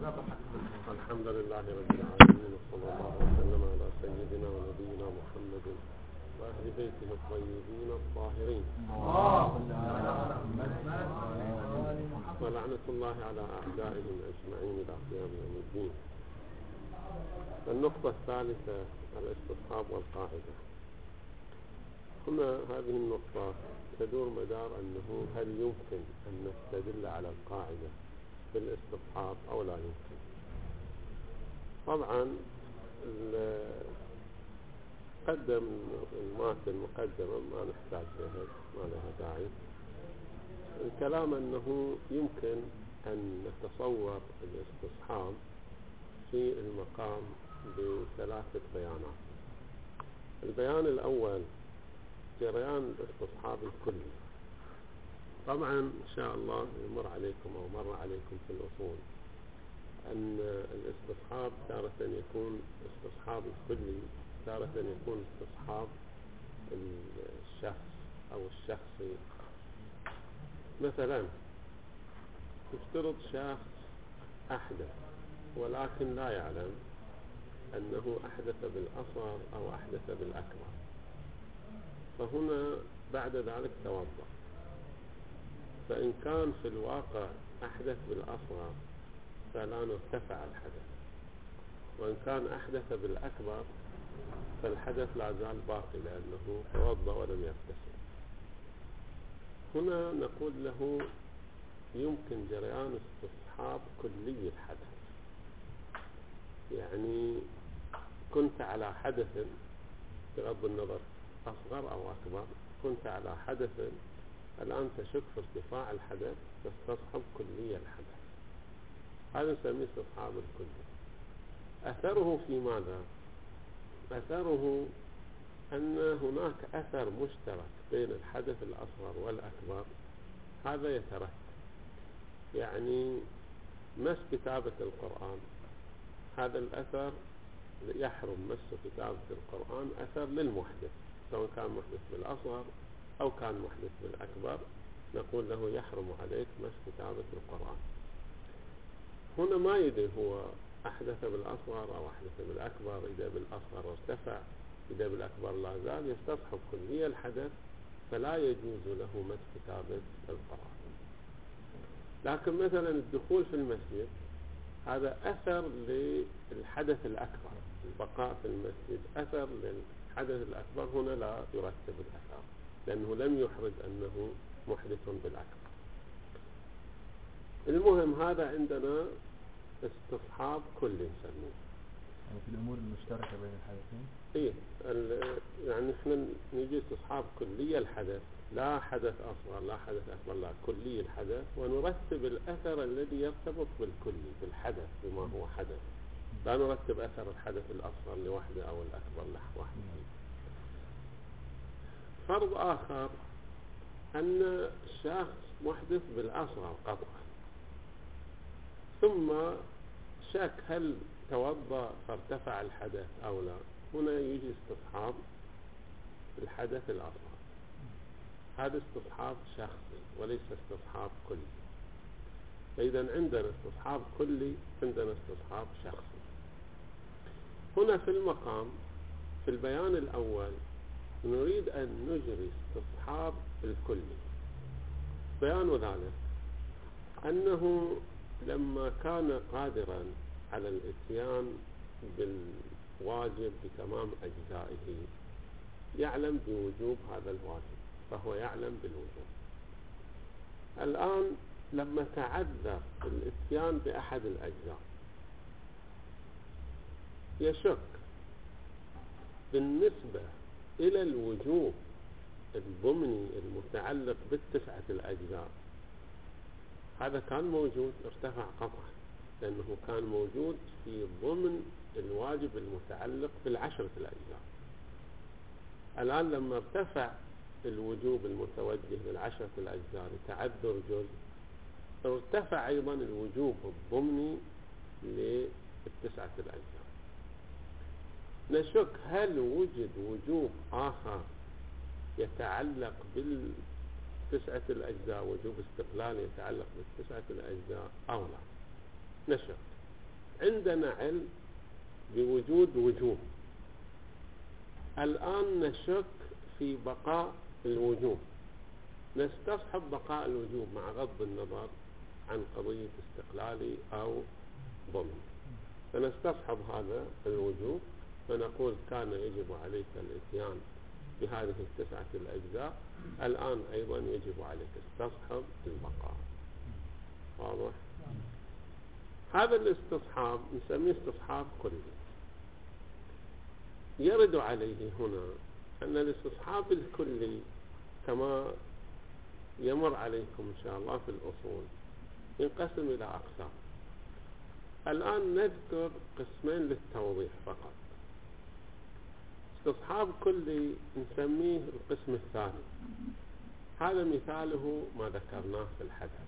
الحمد لله رب العالمين، وصلى الله وسلم على سيدنا ونبينا محمد وأهل بيته الطيبين الطاهرين، ولعنة الله على أعدائهم أجمعين إلى قيام يوم الدين. النقطة الثالثة الاستصحاب والقاعدة. هنا هذه النقطة تدور مدار أنه هل يمكن أن نستدل على القاعدة بالاستصحاب أو لا يمكن. طبعا قدم الماتن مقدمة ما نحتاج لها، ما لها داعي. الكلام أنه يمكن أن نتصور الاستصحاب في المقام بثلاثة بيانات. البيان الأول جريان الاستصحاب الكلي. طبعا إن شاء الله يمر عليكم أو مر عليكم في الأصول أن الاستصحاب تارة يكون استصحاب الكلي، تارة يكون استصحاب الشخص أو الشخصي. مثلا تفترض شخص أحدث ولكن لا يعلم أنه أحدث بالأصغر أو أحدث بالأكبر، فهنا بعد ذلك توضأ. فإن كان في الواقع أحدث بالأصغر فلا نرتفع الحدث، وإن كان أحدث بالأكبر فالحدث لا زال باقي لأنه توضأ ولم يغتسل. هنا نقول له يمكن جريان استصحاب كلي الحدث، يعني كنت على حدث بغض النظر أصغر أو أكبر، كنت على حدث، الآن تشك في ارتفاع الحدث تستصحب كلي الحدث. هذا نسميه استصحاب الكلي. أثره في ماذا؟ أثره أن هناك أثر مشترك بين الحدث الأصغر والأكبر، هذا يترتب. يعني مس كتابة القرآن، هذا الأثر يحرم مس كتابة القرآن أثر للمحدث، سواء كان محدث بالأصغر أو كان محدث بالأكبر، نقول له يحرم عليك مس كتابة القرآن. هنا ما يدري هو أحدث بالأصغر أو أحدث بالأكبر، إذا بالأصغر ارتفع، إذا بالأكبر لا زال، يستصحب كلية الحدث فلا يجوز له مس كتابة القرآن. لكن مثلا الدخول في المسجد هذا أثر للحدث الأكبر، البقاء في المسجد أثر للحدث الأكبر، هنا لا يرتب الأثر لأنه لم يحرز أنه محدث بالأكبر. المهم هذا عندنا استصحاب كلي نسميه. يعني في الأمور المشتركة بين الحدثين. إيه يعني إحنا نيجي استصحاب كلي الحدث، لا حدث أصغر لا حدث أكبر، لا كلي الحدث، ونرتب الأثر الذي يرتبط بالكلي بالحدث بما هو حدث، لا نرتب أثر الحدث الأصغر لوحده أو الأكبر لوحده. فرض آخر أن شخص محدث بالأصغر قطعا، ثم شك هل توضأ فارتفع الحدث أو لا، هنا يجي استصحاب الحدث الأصغر. هذا استصحاب شخصي وليس استصحاب كلي. فإذا عندنا استصحاب كلي، عندنا استصحاب شخصي. هنا في المقام في البيان الأول نريد أن نجري استصحاب الكلي. بيان ذلك أنه لما كان قادرا على الاتيان بالواجب بتمام أجزائه، يعلم بوجوب هذا الواجب، فهو يعلم بالوجوب. الآن لما تعذر الاتيان بأحد الأجزاء يشك بالنسبة إلى الوجوب الضمني المتعلق بالتسعة الأجزاء، هذا كان موجود ارتفع قطعا لأنه كان موجود في ضمن الواجب المتعلق بالعشرة الأجزاء. الآن لما ارتفع الوجوب المتوجه بالعشرة الأجزاء لتعذر جزء، ارتفع أيضا الوجوب الضمني للتسعة الأجزاء. نشك هل وجد وجوب آخر يتعلق بالتسعة الأجزاء، وجوب استقلال يتعلق بالتسعة الأجزاء أو لا، نشك. عندنا علم بوجود وجوب، الآن نشك في بقاء الوجوب، نستصحب بقاء الوجوب مع غض النظر عن قضية استقلالي أو ضمن، فنستصحب هذا الوجوب فنقول كان يجب عليك الاتيان بهذه 9 الأجزاء، الآن أيضا يجب عليك استصحب البقاء. واضح؟ هذا الاستصحاب نسميه استصحاب كلي. يرد عليه هنا أن الاستصحاب الكلي كما يمر عليكم إن شاء الله في الأصول ينقسم إلى أقسام. الآن نذكر قسمين للتوضيح فقط. استصحاب كلي نسميه القسم الثاني، هذا مثاله ما ذكرناه في الحدث.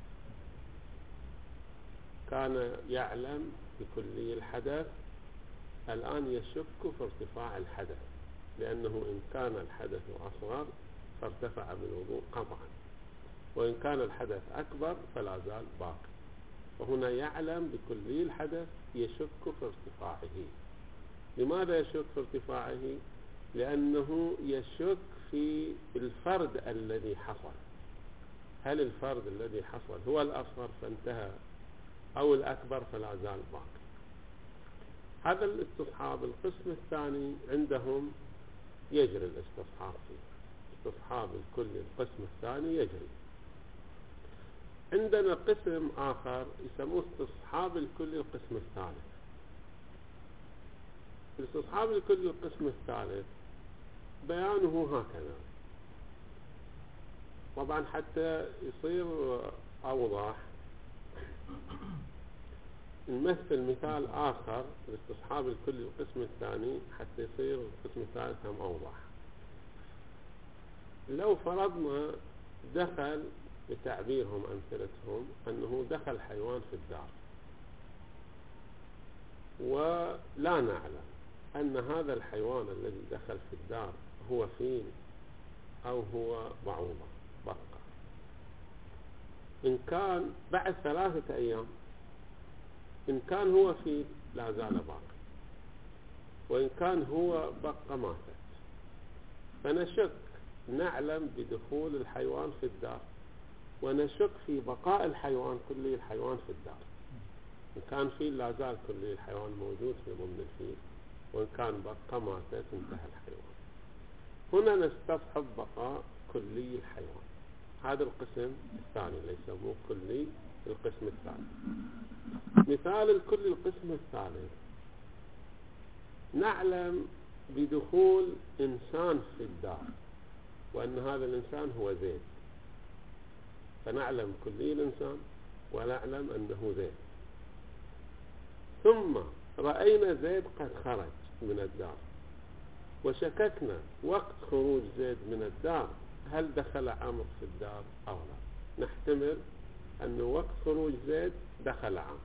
كان يعلم بكلي الحدث، الآن يشك في ارتفاع الحدث، لأنه إن كان الحدث أصغر فارتفع بالوضوء قطعا، وإن كان الحدث أكبر فلا زال باقي. وهنا يعلم بكلي الحدث يشك في ارتفاعه. لماذا يشك في ارتفاعه؟ لأنه يشك في الفرد الذي حصل، هل الفرد الذي حصل هو الأصغر فانتهى أو الأكبر فلا زال باقي. هذا الاستصحاب القسم الثاني عندهم يجري الاستصحاب فيه، استصحاب الكل القسم الثاني يجري. عندنا قسم آخر يسموه استصحاب الكل القسم الثالث. الاستصحاب الكل القسم الثالث بيانه هكذا، طبعا حتى يصير أوضح نمثل مثال آخر لاستصحاب الكل القسم الثاني حتى يصير القسم الثالث هم أوضح. لو فرضنا دخل بتعبيرهم أمثلتهم أنه دخل حيوان في الدار، ولا نعلم أن هذا الحيوان الذي دخل في الدار هو فيل أو هو بعوضة بقى. إن كان بعد 3 أيام إن كان هو فيل لا زال باقي، وإن كان هو بقى ماتت. فنشك، نعلم بدخول الحيوان في الدار ونشك في بقاء الحيوان كلي الحيوان في الدار. إن كان فيل لا زال كلي الحيوان موجود في ضمن الفيل، وإن كان بقى ماتت انتهى الحيوان. هنا نستصحب بقاء كلي الحيوان. هذا القسم الثاني اللي يسموه كلي القسم الثاني. مثال الكل القسم الثالث، نعلم بدخول إنسان في الدار وأن هذا الإنسان هو زيد، فنعلم كلي الإنسان ونعلم أنه زيد. ثم رأينا زيد قد خرج من الدار، وشككنا وقت خروج زيد من الدار هل دخل عمرو في الدار أو لا. نحتمل أن وقت خروج زيد دخل عمرو.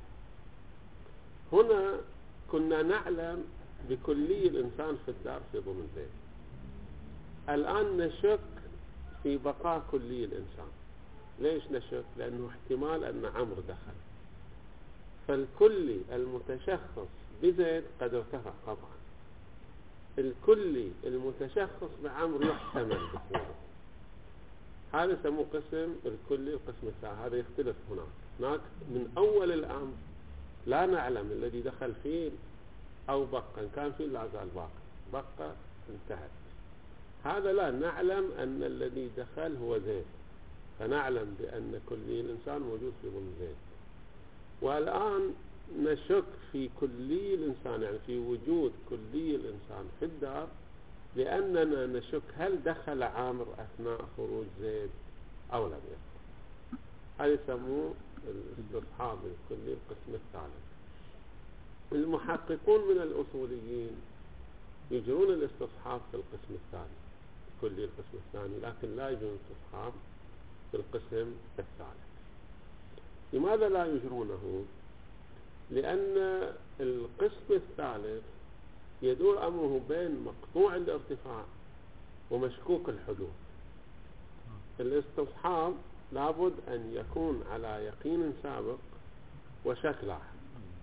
هنا كنا نعلم بكلي الإنسان في الدار في ضمن زيد، الآن نشك في بقاء كلي الإنسان. ليش نشك؟ لأنه احتمال أن عمرو دخل، فالكلي المتشخص بزيد قد ارتفع قطعا، الكلي المتشخص بعمرو يحتمل دخوله. هذا يسموه قسم الكلي القسم الثاني. هذا يختلف هناك من أول الأمر لا نعلم الذي دخل فيه أو بقى، إن كان فيه لا زال بقى انتهت. هذا لا نعلم أن الذي دخل هو زيد، فنعلم بأن كلي الإنسان موجود في ضمن زيد. والآن نشك في كلي الإنسان، يعني في وجود كلي الإنسان في الدار، لأننا نشك هل دخل عامر أثناء خروج زيد أو لم يدخل. هذا يسموه الاستصحاب الكلي القسم الثالث. المحققون من الأصوليين يجرون الاستصحاب في القسم الثاني، كلي القسم الثاني، لكن لا يجرون الاستصحاب في القسم الثالث. لماذا لا يجرونه؟ لأن القسم الثالث يدور أمره بين مقطوع الارتفاع ومشكوك الحدوث. الاستصحاب لابد أن يكون على يقين سابق وشك لاحق.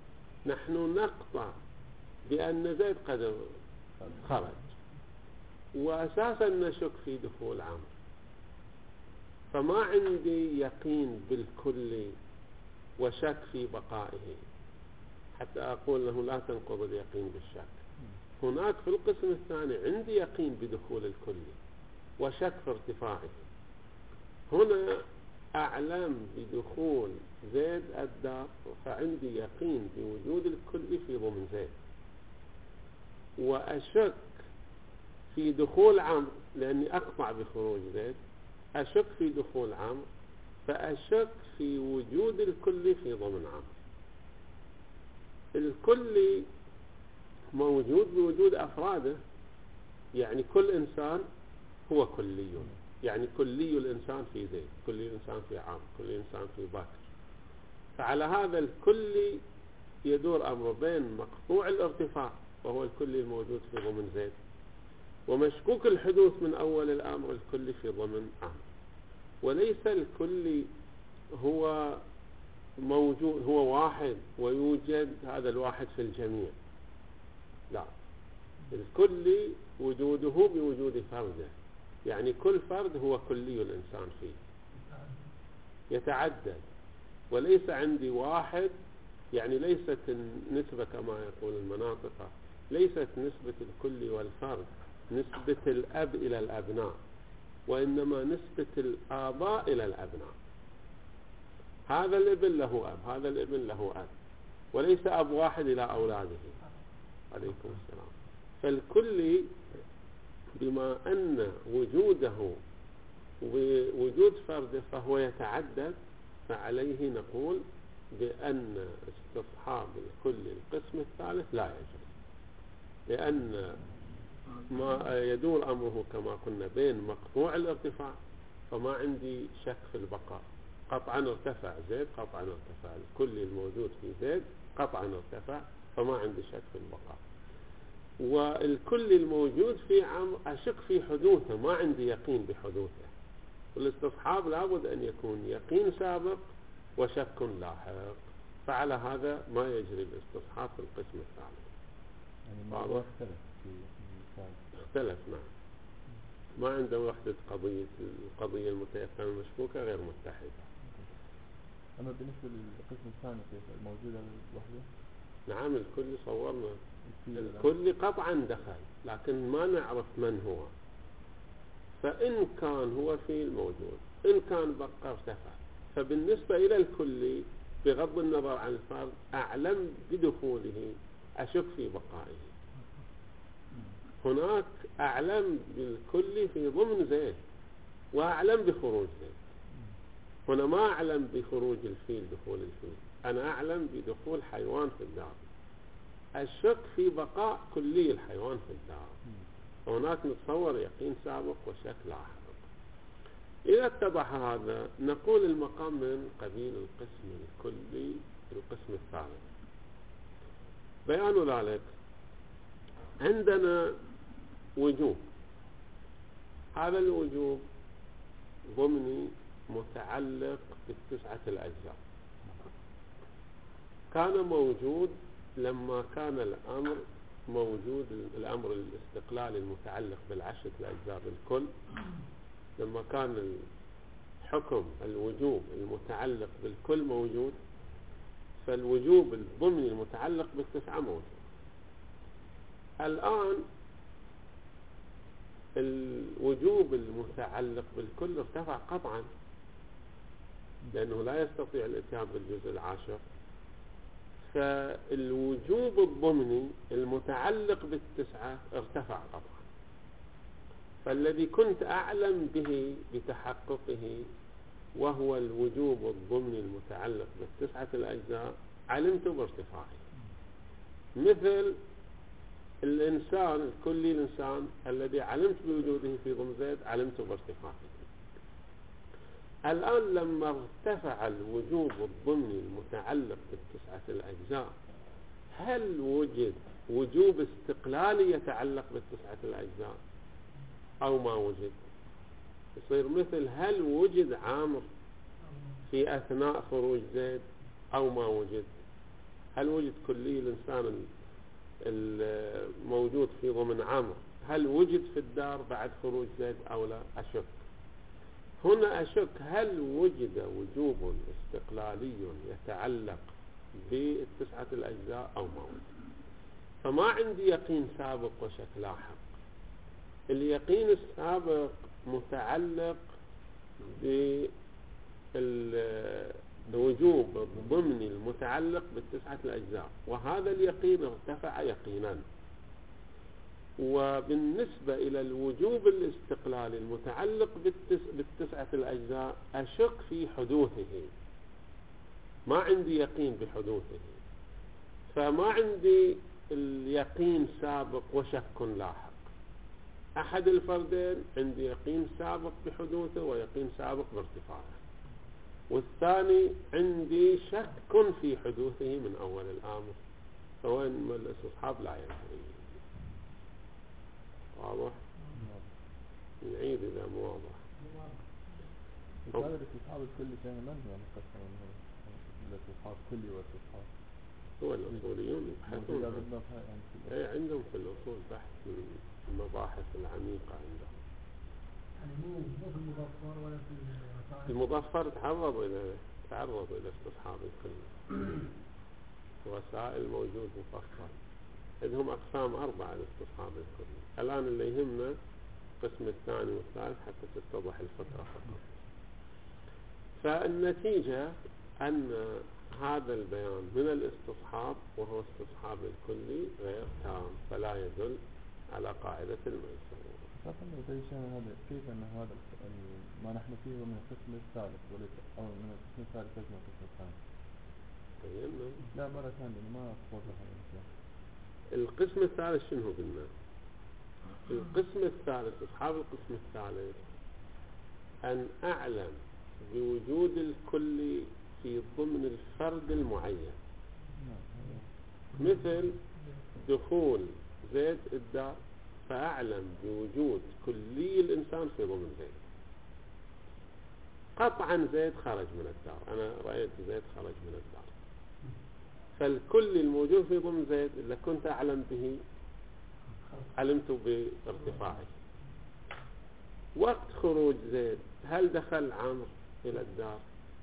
نحن نقطع بأن زيد قد خرج، وأساسا نشك في دخول عمرو، فما عندي يقين بالكل وشك في بقائه حتى أقول له لا تنقض اليقين بالشك. هناك في القسم الثاني عندي يقين بدخول الكل وشك في ارتفاعه. هنا أعلم بدخول زيد الدار، فعندي يقين بوجود الكل في ضمن زيد، وأشك في دخول عمرو لأني أقطع بخروج زيد، أشك في دخول عمرو فأشك في وجود الكل في ضمن عمرو. الكل موجود بوجود أفراده، يعني كل إنسان هو كلي، يعني كلي الإنسان في زيد، كلي الإنسان في عمرو، كلي الإنسان في بكر. فعلى هذا الكل يدور أمر بين مقطوع الارتفاع وهو الكلي الموجود في ضمن زيد، ومشكوك الحدوث من أول الأمر الكلي في ضمن عمرو. وليس الكلي هو موجود، هو واحد ويوجد هذا الواحد في الجميع، لا، الكلي وجوده بوجود فرده، يعني كل فرد هو كلي الإنسان فيه يتعدد، وليس عندي واحد، يعني ليست النسبة كما يقول المناطق، ليست نسبة الكل والفرد نسبة الأب إلى الأبناء، وإنما نسبة الآباء إلى الأبناء. هذا الابن له أب، هذا الابن له أب، وليس أب واحد إلى أولاده. عليكم السلام. فالكل بما أن وجوده ووجود فرده فهو يتعدد، فعليه نقول بأن استصحاب الكل القسم الثالث لا يجوز، لأن ما يدور أمره كما قلنا بين مقطوع الارتفاع، فما عندي شك في البقاء. قطعا ارتفع زيد، قطعا ارتفع الكل الموجود في زيد، قطعا ارتفع، فما عندي شك في البقاء. والكل الموجود في عمرو أشك في حدوثه، ما عندي يقين بحدوثه. والاستصحاب لابد أن يكون يقين سابق وشك لاحق، فعلى هذا ما يجري الاستصحاب في القسم الثالث. يعني الموضوع اختلف، نعم، ما عنده وحدة القضية المتيقنة المشكوكة غير متحدة. أما بالنسبة للقسم الثاني كيف الموجودة الوحدة؟ نعم، الكل صورنا الكل قطعا دخل، لكن ما نعرف من هو. فإن كان هو في الموجود، إن كان بقى ارتفع، فبالنسبة إلى الكل بغض النظر عن الفرد أعلم بدخوله، أشك في بقائه. هناك أعلم بالكل في ضمن زيد وأعلم بخروج زيد. هنا ما أعلم بخروج الفيل، دخول الفيل، أنا أعلم بدخول حيوان في الدار، الشك في بقاء كلي الحيوان في الدار. هناك نتصور يقين سابق وشك لاحق. إذا اتضح هذا نقول المقام من قبيل القسم الكلي القسم الثالث. بيان ذلك عندنا وجوب، هذا الوجوب ضمني متعلق بالتسعة الأجزاء، كان موجود لما كان الأمر موجود، الأمر الاستقلالي المتعلق بالعشرة الأجزاء بالكل، لما كان الحكم الوجوب المتعلق بالكل موجود، فالوجوب الضمني المتعلق بالتسعة موجود. الآن الوجوب المتعلق بالكل ارتفع قطعا، لأنه لا يستطيع الاتيان بالجزء العاشر، فالوجوب الضمني المتعلق بالتسعة ارتفع قطعا. فالذي كنت أعلم به بتحققه وهو الوجوب الضمني المتعلق بالتسعة الأجزاء علمت بارتفاعه، مثل الإنسان الكلي، الإنسان الذي علمت بوجوده في ضمن زيد علمت بارتفاعه. الآن لما ارتفع الوجوب الضمني المتعلق بالتسعة الأجزاء، هل وجد وجوب استقلالي يتعلق بالتسعة الأجزاء أو ما وجد؟ يصير مثل هل وجد عامر في أثناء خروج زيد أو ما وجد؟ هل وجد كلي الإنسان الموجود في ضمن عمرو هل وجد في الدار بعد خروج زيد أو لا؟ أشك. هنا أشك هل وجد وجوب استقلالي يتعلق بالتسعة الأجزاء أو ما وجد. فما عندي يقين سابق وشك لاحق. اليقين السابق متعلق بالوجوب الضمني المتعلق بالتسعة الأجزاء، وهذا اليقين ارتفع يقينا. وبالنسبة إلى الوجوب الاستقلالي المتعلق بالتسعة الأجزاء أشك في حدوثه، ما عندي يقين بحدوثه، فما عندي اليقين سابق وشك لاحق. أحد الفردين عندي يقين سابق بحدوثه ويقين سابق بارتفاعه، والثاني عندي شك في حدوثه من أول الأمر، فوين ما الاستصحاب لا ينتهي. واضح؟ نعيد إذا مو واضح. هذا الاستصحاب الكلي كان من هو مقسم الاستصحاب كلي والاستصحاب؟ هو الأصوليون يبحثون عندهم في الأصول بحث من المباحث العميقة عندهم. يعني مو في المظفر ولا في المظفر تعرض إلى استصحاب الكلي. وسائل موجود مفصل. عندهم أقسام 4 لاستصحاب الكلي. الآن اللي يهمنا القسم الثاني والثالث حتى تتضح الفكرة فقط. فالنتيجة أن هذا البيان من الاستصحاب وهو استصحاب الكلي غير تام، فلا يدل على قاعدة الميسور. كيف أن هذا ما نحن فيه من القسم الثالث أو من القسم الثالث من القسم الثاني؟ لا مرة ثانية ما أفضلها الإنسان. القسم الثالث شنو قلنا؟ القسم الثالث أصحاب القسم الثالث أن أعلم بوجود الكل في ضمن الفرد المعين، مثل دخول زيد الدار فأعلم بوجود كلي الإنسان في ضمن زيد. قطعا زيد خرج من الدار، أنا رأيت زيد خرج من الدار، فالكل الموجود في ضمن زيد إذا كنت أعلم به علمت بارتفاعه. وقت خروج زيد هل دخل عمرو إلى الدار؟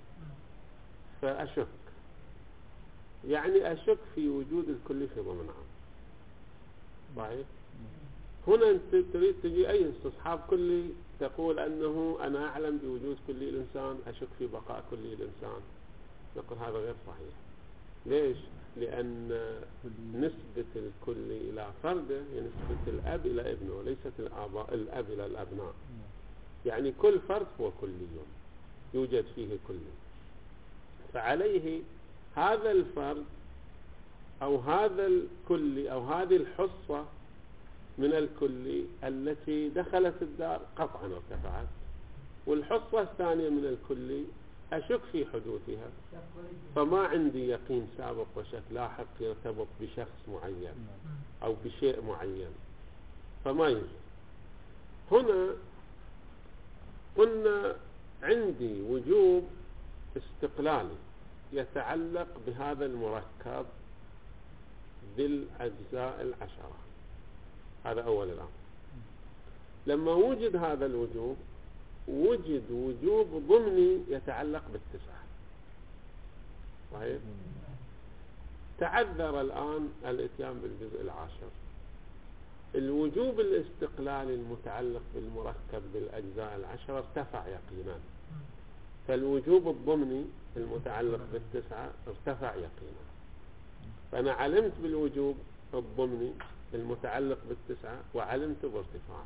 فأشك، يعني أشك في وجود الكل في ضمن عمرو. صحيح؟ هنا أنت تريد تجي أي استصحاب كلي تقول أنه أنا أعلم بوجود كلي الإنسان، أشك في بقاء كلي الإنسان. نقول هذا غير صحيح. ليش؟ لأن نسبة الكل إلى فرده هي نسبة الأب إلى ابنه وليست الأب إلى الأبناء. يعني كل فرد هو كلي يوجد فيه كلي، فعليه هذا الفرد أو هذا الكلي أو هذه الحصة من الكلي التي دخلت الدار قطعا ارتفعت، والحصة الثانية من الكلي أشك في حدوثها، فما عندي يقين سابق وشك لاحق يرتبط بشخص معين أو بشيء معين، فما يجوز. هنا قلنا عندي وجوب استقلالي يتعلق بهذا المركب بالأجزاء 10. هذا أول الأمر. لما وجد هذا الوجوب وجد وجوب ضمني يتعلق بالتسعة. صحيح؟ تعذر الآن الاتيان بالجزء 10. الوجوب الاستقلالي المتعلق بالمركب بالأجزاء 10 ارتفع يقينا، فالوجوب الضمني المتعلق بالتسعة ارتفع يقينا. فأنا علمت بالوجوب الضمني المتعلق بالتسعة وعلمت بارتفاعه.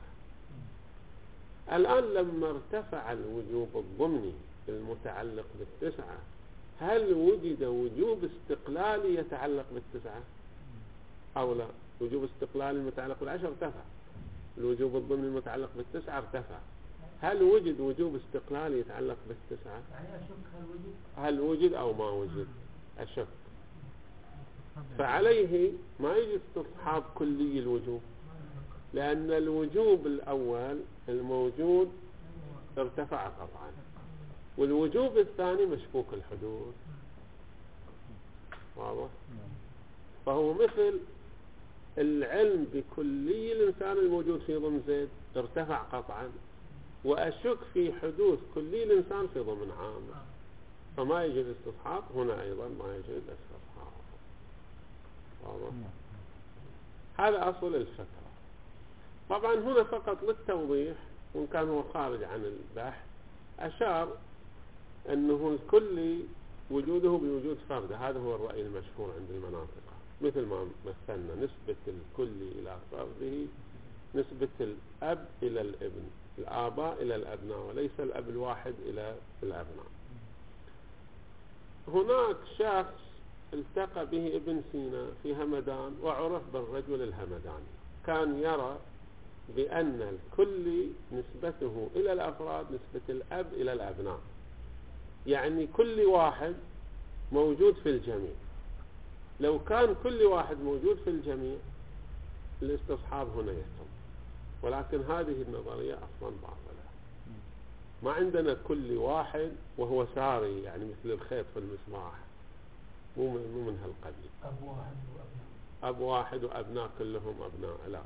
الآن لما ارتفع الوجوب الضمني المتعلق بالتسعة هل وجد وجوب استقلالي يتعلق بالتسعة أو لا؟ وجوب استقلالي المتعلق بالعشر ارتفع، الوجوب الضمني المتعلق بالتسعة ارتفع. هل وجد وجوب استقلالي يتعلق بالتسعة؟ هل وجد أو ما وجد؟ أشك. فعليه ما يجي استصحاب كلي الوجوب، لأن الوجوب الأول الموجود ارتفع قطعا، والوجوب الثاني مشكوك الحدوث. واضح؟ فهو مثل العلم بكلي الإنسان الموجود في ضمن زيد ارتفع قطعا، وأشك في حدوث كلي الإنسان في ضمن عام، فما يجي الاستصحاب هنا أيضا ما يجي الاستصحاب. واضح؟ هذا أصل الفكرة. طبعا هنا فقط للتوضيح، وإن كان هو خارج عن البحث، أشار أنه الكلي وجوده بوجود فرد، هذا هو الرأي المشهور عند المناطق، مثل ما مثلنا نسبة الكلي إلى فرده، نسبة الأب إلى الابن، الآباء إلى الأبناء، وليس الأب الواحد إلى الأبناء. هناك شخص التقى به ابن سينا في همدان وعرف بالرجل الهمداني، كان يرى بأن الكلي نسبته إلى الأفراد نسبة الأب إلى الأبناء، يعني كل واحد موجود في الجميع. لو كان كل واحد موجود في الجميع الاستصحاب هنا يتم، ولكن هذه النظرية أصلا باطلة. ما عندنا كل واحد وهو ساري، يعني مثل الخيط في المصباح، مو من هالقبيل. أب واحد وأبناء كلهم أبناء، لا.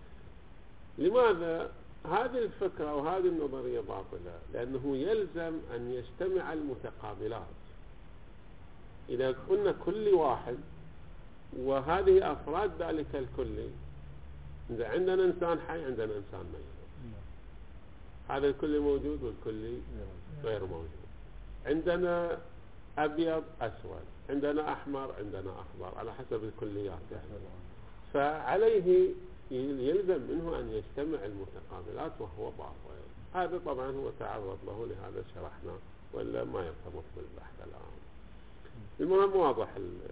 لماذا هذه الفكرة وهذه النظرية باطلة؟ لأنه يلزم أن يجتمع المتقابلات. إذا قلنا كل واحد وهذه أفراد ذلك الكلي، إذا عندنا إنسان حي عندنا إنسان ميت، هذا الكلي موجود والكلي غير موجود. عندنا أبيض أسود، عندنا أحمر، عندنا أخضر، على حسب الكليات يعني. فعليه يلزم منه أن يجتمع المتقابلات، وهو باطل. هذا طبعا هو تعرض له، لهذا شرحنا، ولا ما يرتبط بالبحث الآن. المهم واضح.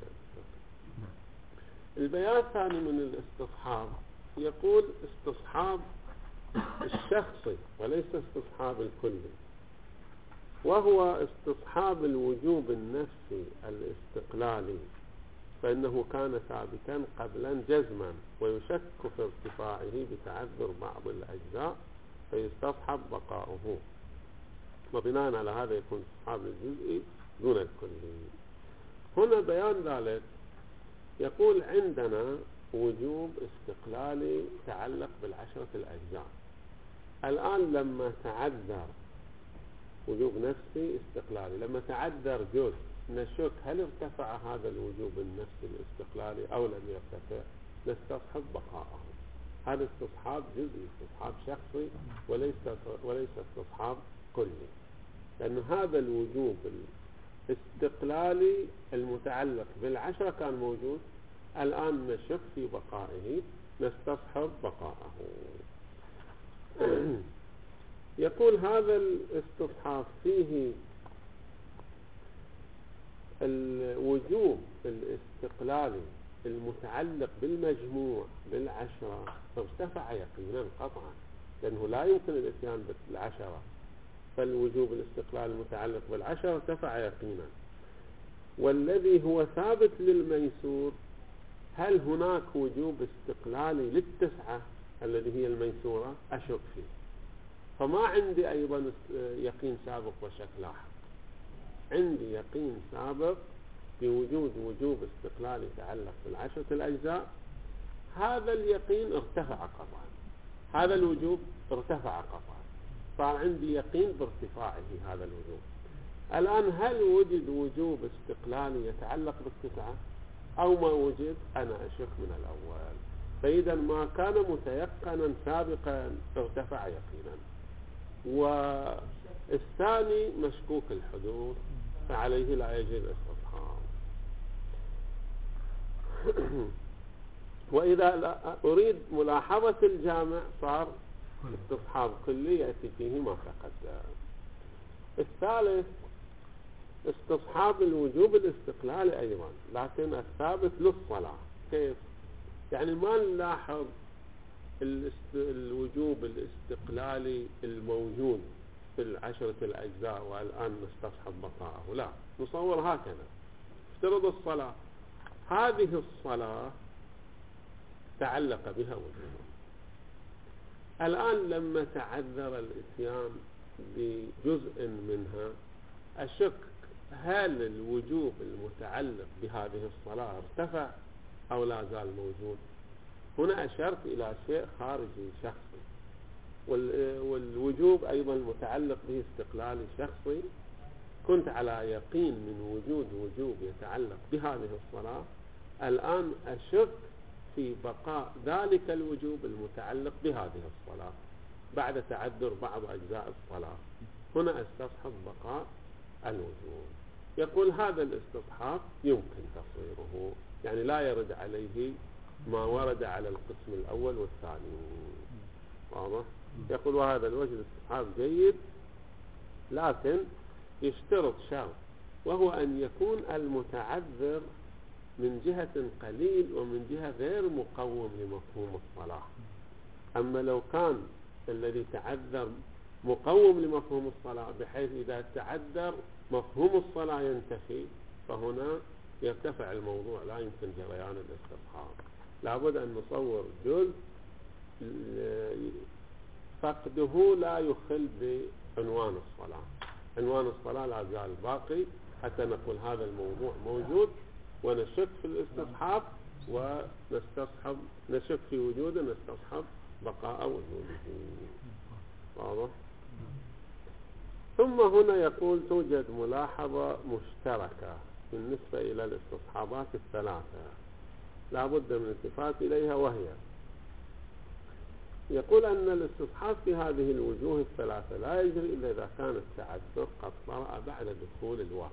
البيان الثاني من الاستصحاب يقول استصحاب الشخصي وليس استصحاب الكلي، وهو استصحاب الوجوب النفسي الاستقلالي، فإنه كان ثابتا قبلا جزما، ويشك في ارتفاعه بتعذر بعض الأجزاء فيستصحب بقاؤه، وبناء على هذا يكون استصحاب الجزئي دون الكلي. هنا بيان ذلك يقول عندنا وجوب استقلالي تعلق بالعشرة الأجزاء. الآن لما تعذر وجوب نفسي استقلالي، لما تعذر جزء، نشك هل ارتفع هذا الوجوب النفسي الاستقلالي أو لم يرتفع، نستصحب بقاءه. هذا استصحاب جزئي، استصحاب شخصي، وليس استصحاب كلي، لأن هذا الوجوب الاستقلالي المتعلق بالعشرة كان موجود، الآن نشك في بقائه، نستصحب بقاءه. يقول هذا الاستصحاب فيه الوجوب الاستقلالي المتعلق بالمجموع بالعشرة فارتفع يقينا قطعا، لأنه لا يمكن الاتيان بالعشرة، فالوجوب الاستقلالي المتعلق بالعشرة ارتفع يقينا. والذي هو ثابت للميسور، هل هناك وجوب استقلالي للتسعة الذي هي الميسورة؟ أشك فيه. فما عندي أيضا يقين سابق وشك لاحق، عندي يقين سابق بوجود وجوب استقلالي يتعلق بالعشرة الأجزاء. هذا اليقين ارتفع قطعا، هذا الوجوب ارتفع قطعا، صار عندي يقين بارتفاعه هذا الوجوب. الآن هل وجد وجوب استقلالي يتعلق بالتسعة أو ما وجد؟ أنا أشك من الأول. فإذا ما كان متيقنا سابقا ارتفع يقينا، والثاني مشكوك الحدوث، فعليه لا يجي الاستصحاب. وإذا أريد ملاحظة الجامع صار استصحاب كلي يأتي فيه ما تقدم. الثالث استصحاب الوجوب الاستقلالي أيضا، لكن الثابت للصلاة. كيف؟ يعني ما نلاحظ الوجوب الاستقلالي الموجود في العشرة الأجزاء والآن نستصحب بقاءه، لا، نصور هكذا. افترض الصلاة، هذه الصلاة تعلق بها وجوب. الآن لما تعذر الإتيان بجزء منها، أشك هل الوجوب المتعلق بهذه الصلاة ارتفع أو لا زال موجود؟ هنا أشرت إلى شيء خارجي شخصي، والوجوب أيضا متعلق به استقلالي شخصي. كنت على يقين من وجود وجوب يتعلق بهذه الصلاة، الآن أشك في بقاء ذلك الوجوب المتعلق بهذه الصلاة بعد تعذر بعض أجزاء الصلاة. هنا استصحب بقاء الوجوب. يقول هذا الاستصحاب يمكن تصويره، يعني لا يرد عليه ما ورد على القسم الأول والثاني. واضح؟ يقول وهذا الوجه الاستصحاب جيد، لكن يشترط شرط، وهو أن يكون المتعذر من جهة قليل ومن جهة غير مقوم لمفهوم الصلاة. أما لو كان الذي تعذر مقوم لمفهوم الصلاة بحيث إذا تعذر مفهوم الصلاة ينتفي، فهنا يرتفع الموضوع، لا يمكن جريان الاستصحاب. لابد أن نصور جزء فقده لا يخل بعنوان الصلاة. عنوان الصلاة لا زال باقي حتى نقول هذا الموضوع موجود ونشك في الاستصحاب ونستصحب، نشك في وجوده نستصحب بقاء وجوده. واضح؟ ثم هنا يقول توجد ملاحظة مشتركة بالنسبة إلى الاستصحابات الثلاثة لا بد من الالتفات إليها، وهي يقول أن الاستصحاب في هذه الوجوه الثلاثة لا يجري إلا إذا كان التعذر قد طرأ بعد دخول الوقت.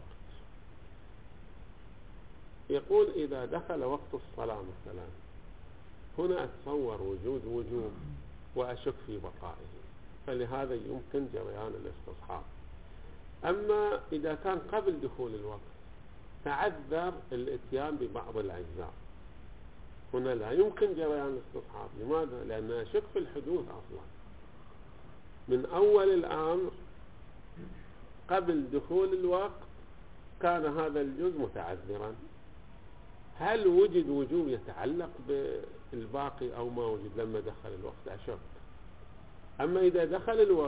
يقول إذا دخل وقت الصلاة مثلا، هنا أتصور وجود وجوب وأشك في بقائه، فلهذا يمكن جريان الاستصحاب. أما إذا كان قبل دخول الوقت تعذر الاتيان ببعض الأجزاء، هنا لا يمكن جريان الاستصحاب. لماذا؟ لأن أشك في الحدوث أصلا من أول الأمر. قبل دخول الوقت كان هذا الجزء متعذرا، هل وجد وجوب يتعلق بالباقي أو ما وجد لما دخل الوقت؟ أشك. أما إذا دخل الوقت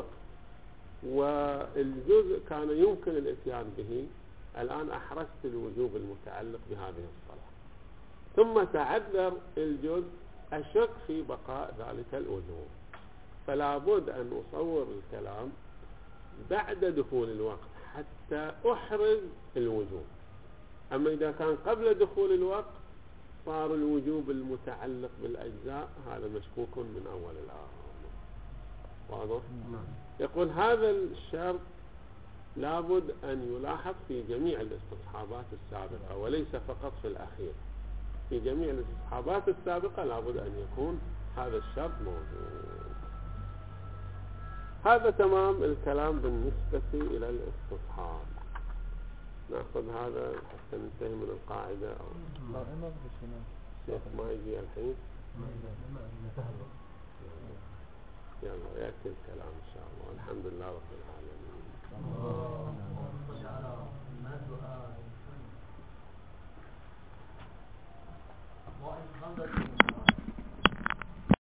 والجزء كان يمكن الاتيان به، الآن أحرزت الوجوب المتعلق بهذه الصلاة، ثم تعذر الجزء، أشك في بقاء ذلك الوجوب. فلا بد أن أصور الكلام بعد دخول الوقت حتى أحرز الوجوب. أما إذا كان قبل دخول الوقت صار الوجوب المتعلق بالأجزاء هذا مشكوك من أول الآخر. واضح؟ يقول هذا الشرط لابد أن يلاحظ في جميع الاستصحابات السابقة وليس فقط في الأخير. في جميع الاستصحابات السابقة لابد أن يكون هذا الشرط موجود. هذا تمام الكلام بالنسبة إلى الاستصحاب. نأخذ هذا حتى ننتهي من القاعدة أو شيخ ما يجي الحين. يلا يأتي الكلام إن شاء الله. الحمد لله رب العالمين.